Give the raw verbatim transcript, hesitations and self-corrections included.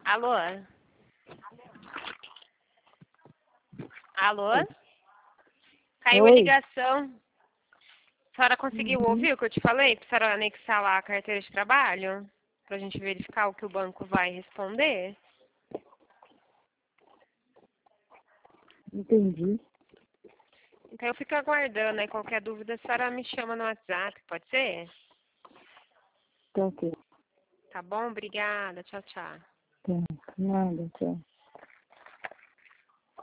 Alô? Alô? Caiu a Oi. ligação. A senhora conseguiu Uhum. ouvir o que eu te falei? Para a senhora anexar lá a carteira de trabalho? Para a gente verificar o que o banco vai responder? Entendi. Então eu fico aguardando, aí qualquer dúvida a senhora me chama no WhatsApp, pode ser? Tá ok. Tá bom? Obrigada. Tchau, tchau. Tá. Nada, tchau.